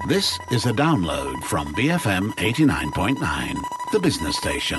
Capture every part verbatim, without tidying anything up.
This is a download from B F M eighty-nine point nine, the business station.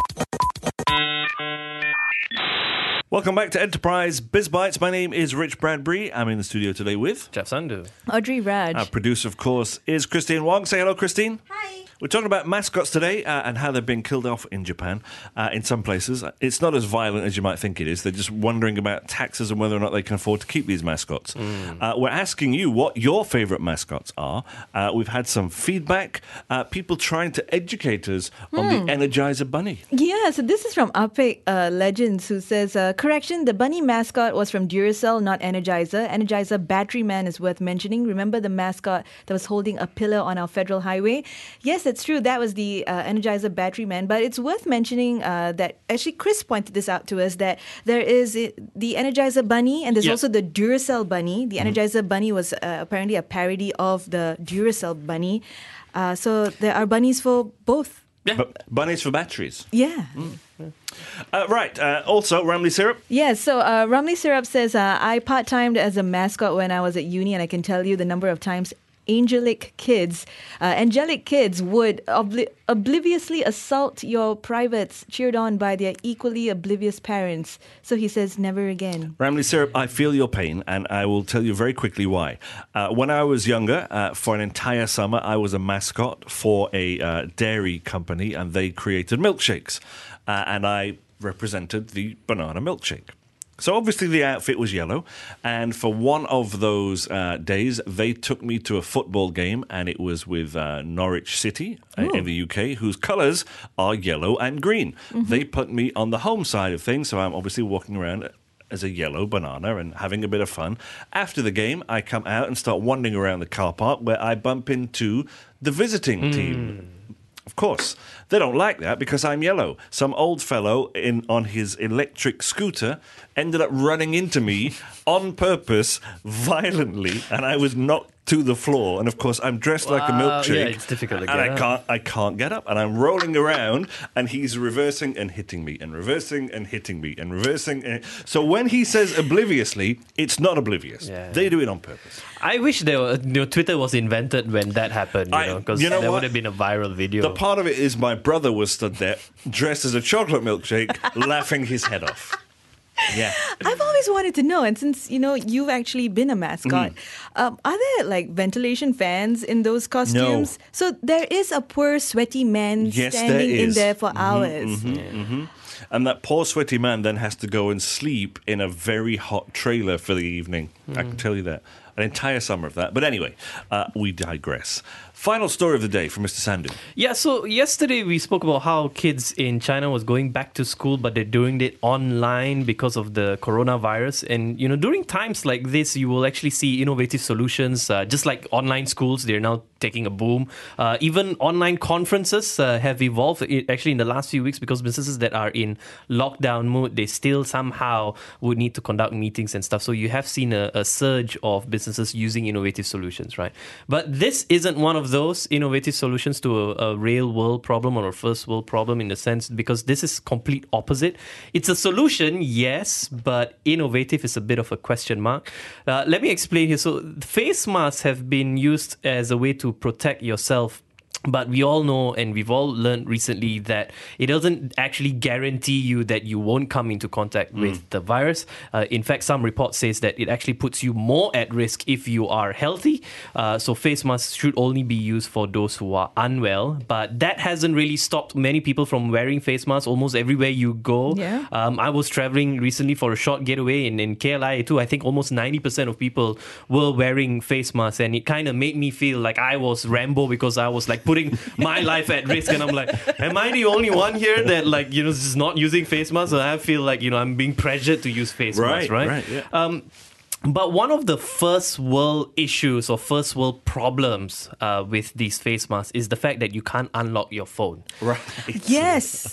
Welcome back to Enterprise Biz Bites. My name is Rich Bradbury. I'm in the studio today with Jeff Sandhu. Audrey Raj. Our producer, of course, is Christine Wong. Say hello, Christine. Hi. We're talking about mascots today uh, and how they're being killed off in Japan. Uh, in some places, it's not as violent as you might think it is. They're just wondering about taxes and whether or not they can afford to keep these mascots. Mm. Uh, we're asking you what your favourite mascots are. Uh, we've had some feedback. Uh, people trying to educate us on mm. the Energizer Bunny. Yeah, so this is from Apek uh, Legends, who says, uh, correction, the bunny mascot was from Duracell, not Energizer. Energizer Battery Man is worth mentioning. Remember the mascot that was holding a pillar on our federal highway? Yes, that's true. That was the uh, Energizer Battery Man. But it's worth mentioning uh, that, actually, Chris pointed this out to us, that there is uh, the Energizer Bunny and there's yep. also the Duracell Bunny. The mm-hmm. Energizer Bunny was uh, apparently a parody of the Duracell Bunny. Uh, so there are bunnies for both. Yeah. B- bunnies for batteries. Yeah. Mm. Yeah. Uh, right. Uh, also, Ramly Syrup. Yes. So uh, Ramly Syrup says, uh, I part-timed as a mascot when I was at uni, and I can tell you the number of times angelic kids, uh, angelic kids would obli- obliviously assault your privates, cheered on by their equally oblivious parents. So he says, never again. Ramly Syrup, I feel your pain, and I will tell you very quickly why. Uh, when I was younger, uh, for an entire summer, I was a mascot for a uh, dairy company, and they created milkshakes. Uh, and I represented the banana milkshake. So obviously the outfit was yellow, and for one of those uh, days, they took me to a football game, and it was with uh, Norwich City uh, in the U K, whose colours are yellow and green. Mm-hmm. They put me on the home side of things, so I'm obviously walking around as a yellow banana and having a bit of fun. After the game, I come out and start wandering around the car park where I bump into the visiting mm. team. Of course, they don't like that because I'm yellow. Some old fellow in on his electric scooter ended up running into me on purpose, violently, and I was knocked to the floor. And of course, I'm dressed wow. like a milkshake. Yeah, it's difficult to get and up. I can't, I can't get up, and I'm rolling around, and he's reversing and hitting me, and reversing and hitting me, and reversing. And... So when he says obliviously, it's not oblivious. Yeah. They do it on purpose. I wish there were, you know, Twitter was invented when that happened, you I, know, because you know that what? would have been a viral video. The part of it is my brother was stood there, dressed as a chocolate milkshake, laughing his head off. Yeah, I've always wanted to know, and since, you know, you've actually been a mascot, mm. um, are there, like, ventilation fans in those costumes? No. So there is a poor, sweaty man yes, standing there in there for mm-hmm, hours. Mm-hmm, yeah. mm-hmm. And that poor, sweaty man then has to go and sleep in a very hot trailer for the evening. Mm. I can tell you that. An entire summer of that. But anyway, uh, we digress. Final story of the day from Mister Sandhu. Yeah, so yesterday we spoke about how kids in China was going back to school, but they're doing it online because of the coronavirus. And, you know, during times like this, you will actually see innovative solutions, uh, just like online schools. They're now taking a boom. Uh, even online conferences uh, have evolved it, actually in the last few weeks, because businesses that are in lockdown mode, they still somehow would need to conduct meetings and stuff. So you have seen a, a surge of businesses using innovative solutions, right? But this isn't one of those innovative solutions to a, a real world problem or a first world problem, in the sense, because this is complete opposite. It's a solution, yes, but innovative is a bit of a question mark. Uh, let me explain here. So face masks have been used as a way to protect yourself. But we all know, and we've all learned recently, that it doesn't actually guarantee you that you won't come into contact mm. with the virus. Uh, in fact, some report says that it actually puts you more at risk if you are healthy. Uh, so face masks should only be used for those who are unwell. But that hasn't really stopped many people from wearing face masks almost everywhere you go. Yeah. Um, I was traveling recently for a short getaway in, in K L I too. I think almost ninety percent of people were wearing face masks, and it kind of made me feel like I was Rambo, because I was like putting my life at risk, and I'm like, am I the only one here that, like, you know, is not using face masks? So I feel like, you know, I'm being pressured to use face right, masks, right? Right, yeah. Um, But one of the first world issues or first world problems uh, with these face masks is the fact that you can't unlock your phone. Right. Yes.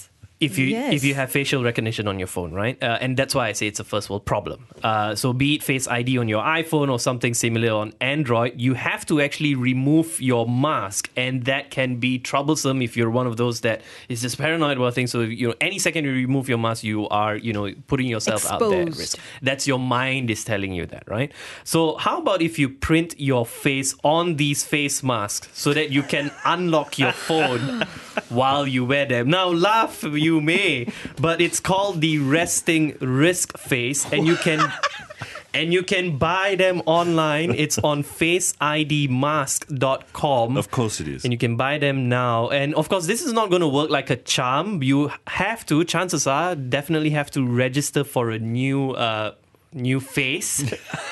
if you Yes. if you have facial recognition on your phone, right? Uh, and that's why I say it's a first world problem. Uh, so be it Face I D on your iPhone or something similar on Android, you have to actually remove your mask, and that can be troublesome if you're one of those that is just paranoid about things. So you know, any second you remove your mask, you are you know putting yourself out there at Exposed. risk. That's your mind is telling you that, right? So how about if you print your face on these face masks so that you can unlock your phone while you wear them? Now laugh you may, but it's called the resting risk face, and you can and you can buy them online. It's on face I D mask dot com. Of course it is. And you can buy them now. And of course, this is not going to work like a charm. You have to, chances are, definitely have to register for a new uh, new face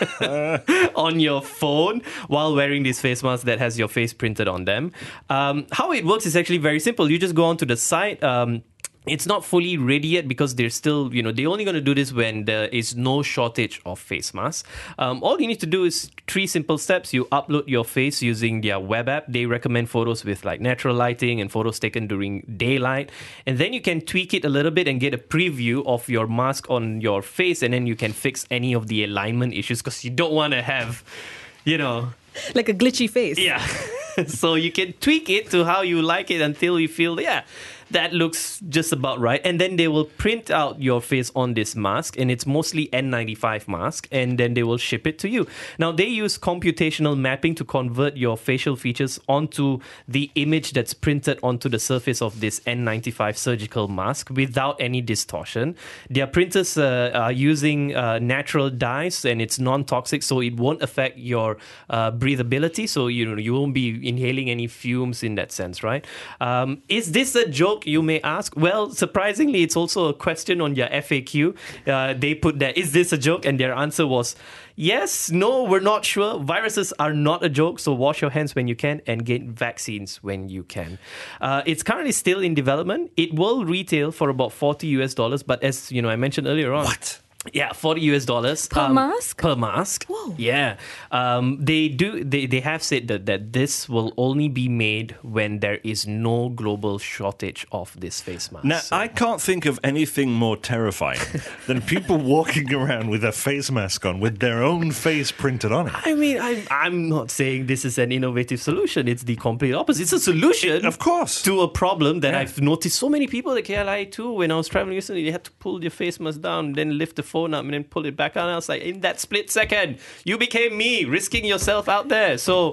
on your phone while wearing this face mask that has your face printed on them. Um, how it works is actually very simple. You just go onto the site. Um, It's not fully ready yet because they're still, you know, they're only going to do this when there is no shortage of face masks. Um, all you need to do is three simple steps. You upload your face using their web app. They recommend photos with like natural lighting and photos taken during daylight. And then you can tweak it a little bit and get a preview of your mask on your face. And then you can fix any of the alignment issues because you don't want to have, you know, Like a glitchy face. yeah. So you can tweak it to how you like it until you feel, yeah, that looks just about right. And then they will print out your face on this mask, and it's mostly N ninety-five mask, and then they will ship it to you. Now, they use computational mapping to convert your facial features onto the image that's printed onto the surface of this N ninety-five surgical mask without any distortion. Their printers uh, are using uh, natural dyes, and it's non-toxic, so it won't affect your uh, breathability. So, you know, you won't be inhaling any fumes in that sense, right? Um, is this a joke, you may ask? Well, surprisingly, it's also a question on your F A Q. Uh, they put there, is this a joke? And their answer was, yes, no, we're not sure. Viruses are not a joke, so wash your hands when you can and get vaccines when you can. Uh, it's currently still in development. It will retail for about forty U S dollars, but as you know, I mentioned earlier on. What? Yeah, forty U S dollars Per um, mask? Per mask. Whoa. Yeah, um, they do. They, they have said that that this will only be made when there is no global shortage of this face mask. Now, So- I can't think of anything more terrifying than people walking around with a face mask on with their own face printed on it. I mean, I'm, I'm not saying this is an innovative solution. It's the complete opposite. It's a solution, Of course. to a problem that Yeah. I've noticed so many people at K L I too. When I was traveling recently, they had to pull their face mask down, then lift the phone up, and then pull it back out. And I was like, in that split second, you became me, risking yourself out there. So,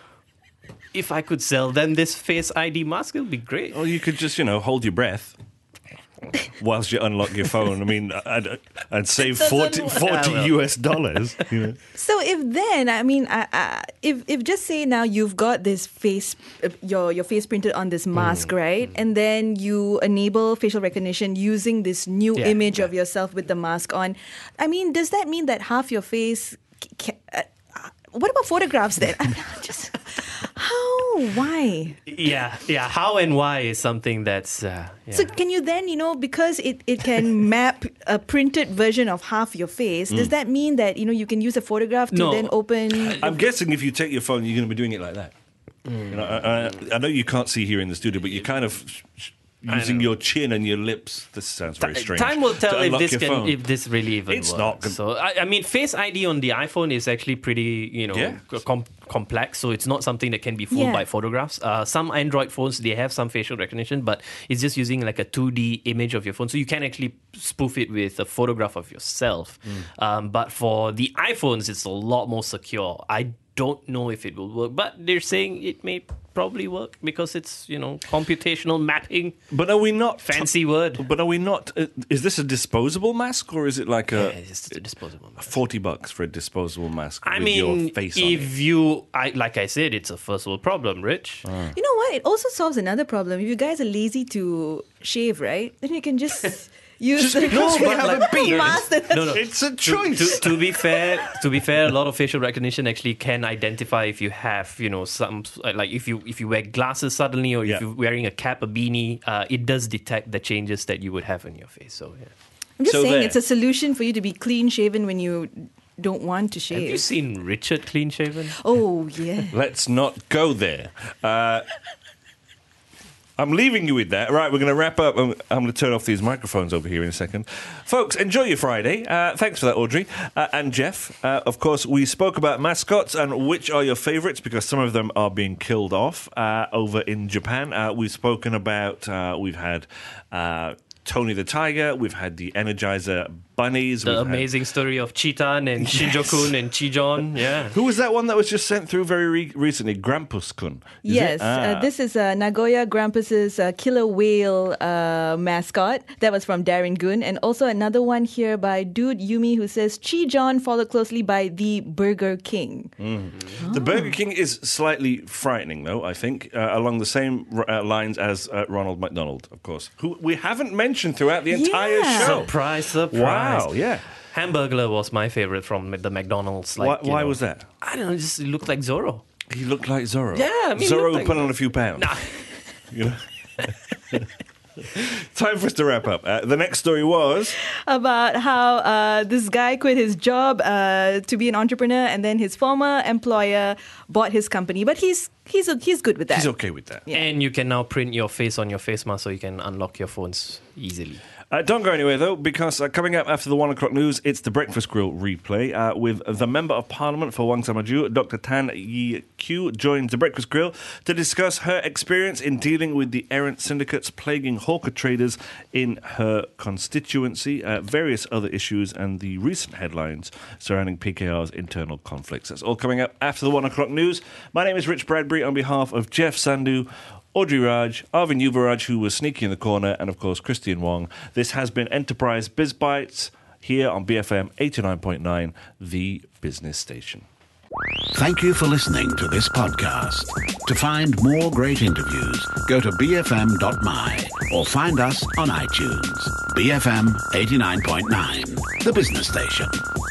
if I could sell them this Face I D mask, it would be great. Or you could just, you know, hold your breath whilst you unlock your phone. I mean, I'd, I'd save doesn't forty, work. forty Yeah, well. U S dollars. You know. So if then, I mean, I, I, if if just say now you've got this face, uh, your your face printed on this mask, Mm. right? And then you enable facial recognition using this new Yeah, image of yeah. yourself with the mask on. I mean, does that mean that half your face? Ca- uh, uh, what about photographs then? I'm just how why? Yeah, yeah. How and why is something that's. Uh, yeah. So can you then, you know, because it, it can map a printed version of half your face, does that mean that, you know, you can use a photograph to No. then open... I'm guessing if you take your phone, you're going to be doing it like that. You know, I, I, I know you can't see here in the studio, but you're kind of using your chin and your lips. This sounds very strange. Time will tell to if unlock this your can, phone. if this really even It's works. not gon- So I, I mean, Face I D on the iPhone is actually pretty, you know, Yeah. com- complex. So it's not something that can be fooled Yeah. by photographs. Uh, some Android phones they have some facial recognition, but it's just using like a two D image of your phone. So you can actually spoof it with a photograph of yourself. Um, but for the iPhones, it's a lot more secure. I don't know if it will work, but they're saying it may probably work because it's, you know, computational mapping. But are we not Fancy word. But are we not? Uh, is this a disposable mask or is it like Yeah, a it's just a disposable mask. forty bucks for a disposable mask I with mean, your face on if it? you, I like I said, it's a first world problem, Rich. You know what? It also solves another problem. If you guys are lazy to shave, right, then you can just use Just the because we have a beard. mask that No, no. It's a To, choice. to, to be fair, to be fair, a lot of facial recognition actually can identify if you have, you know, some like if you if you wear glasses suddenly or Yeah. if you're wearing a cap, a beanie, uh, it does detect the changes that you would have on your face. So yeah. I'm just So saying there. it's a solution for you to be clean shaven when you don't want to Have you shave. seen Richard clean shaven? Oh yeah. Let's not go there. Uh, I'm leaving you with that. Right, we're going to wrap up. I'm, I'm going to turn off these microphones over here in a second. Folks, enjoy your Friday. Uh, thanks for that, Audrey. Uh, and Jeff, uh, of course, we spoke about mascots and which are your favourites, because some of them are being killed off uh, over in Japan. Uh, we've spoken about, uh, we've had uh, Tony the Tiger, we've had the Energizer Bunnies. The we've amazing had... story of Cheetan and Shinjo-kun and Chijon. Yeah. Who was that one that was just sent through very re- recently? Grampus-kun. Is Yes, it? Ah. uh, this is uh, Nagoya Grampus's uh, killer whale uh, mascot. That was from Darren Gun. And also another one here by Dude Yumi who says, Chi-John, followed closely by the Burger King. Mm. Oh. The Burger King is slightly frightening, though, I think, uh, along the same uh, lines as uh, Ronald McDonald, of course, who we haven't mentioned throughout the entire Yeah. show. Surprise, surprise. Wow, yeah. Hamburglar was my favorite from the McDonald's. Like, Why, you why know, was that? I don't know, just it looked like Zorro. He looked like Zorro. Yeah, I mean, Zorro looked like- put on a few pounds. Nah. You know? Time for us to wrap up. Uh, the next story was... About how uh, this guy quit his job uh, to be an entrepreneur, and then his former employer bought his company. But he's he's he's good with that. He's okay with that. Yeah. And you can now print your face on your face mask so you can unlock your phones easily. Uh, don't go anywhere, though, because uh, coming up after the one o'clock news, it's the Breakfast Grill replay uh, with the Member of Parliament for Wang Samaju, Doctor Tan Yi Q, joins the Breakfast Grill to discuss her experience in dealing with the errant syndicates plaguing hawker traders in her constituency, uh, various other issues, and the recent headlines surrounding P K R's internal conflicts. That's all coming up after the one o'clock news. My name is Rich Bradbury on behalf of Jeff Sandhu, Audrey Raj, Arvin Yuvaraj, who was sneaky in the corner, and of course Christian Wong. This has been Enterprise Biz Bites here on B F M eighty-nine point nine, the business station. Thank you for listening to this podcast. To find more great interviews, go to b f m dot m y or find us on iTunes. B F M eighty-nine point nine, the business station.